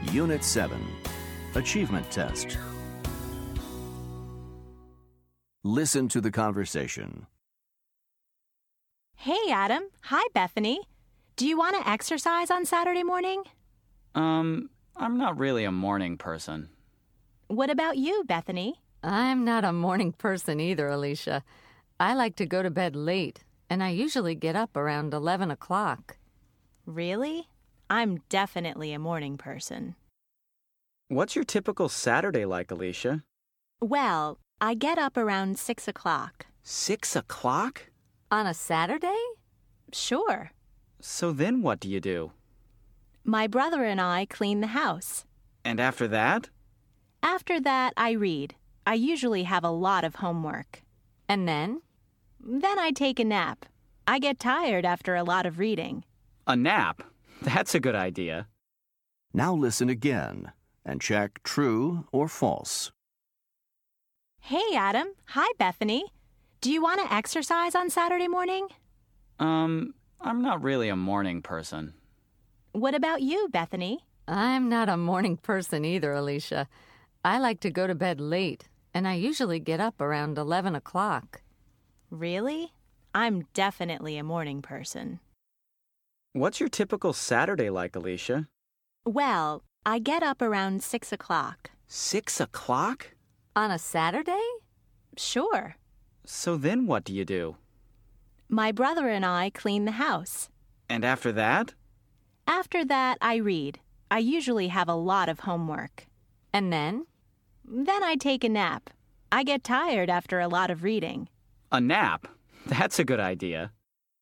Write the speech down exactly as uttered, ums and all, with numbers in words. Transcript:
Unit seven, Achievement Test. Listen to the conversation. Hey, Adam. Hi, Bethany. Do you want to exercise on Saturday morning? Um, I'm not really a morning person. What about you, Bethany? I'm not a morning person either, Alicia. I like to go to bed late, and I usually get up around eleven o'clock. Really? I'm definitely a morning person. What's your typical Saturday like, Alicia? Well, I get up around six o'clock. Six o'clock? On a Saturday? Sure. So then what do you do? My brother and I clean the house. And after that? After that, I read. I usually have a lot of homework. And then? Then I take a nap. I get tired after a lot of reading. A nap? That's a good idea. Now listen again and check true or false. Hey, Adam. Hi, Bethany. Do you want to exercise on Saturday morning? Um, I'm not really a morning person. What about you, Bethany? I'm not a morning person either, Alicia. I like to go to bed late, and I usually get up around eleven o'clock. Really? I'm definitely a morning person. What's your typical Saturday like, Alicia? Well, I get up around six o'clock. Six o'clock? On a Saturday? Sure. So then what do you do? My brother and I clean the house. And after that? After that, I read. I usually have a lot of homework. And then? Then I take a nap. I get tired after a lot of reading. A nap? That's a good idea.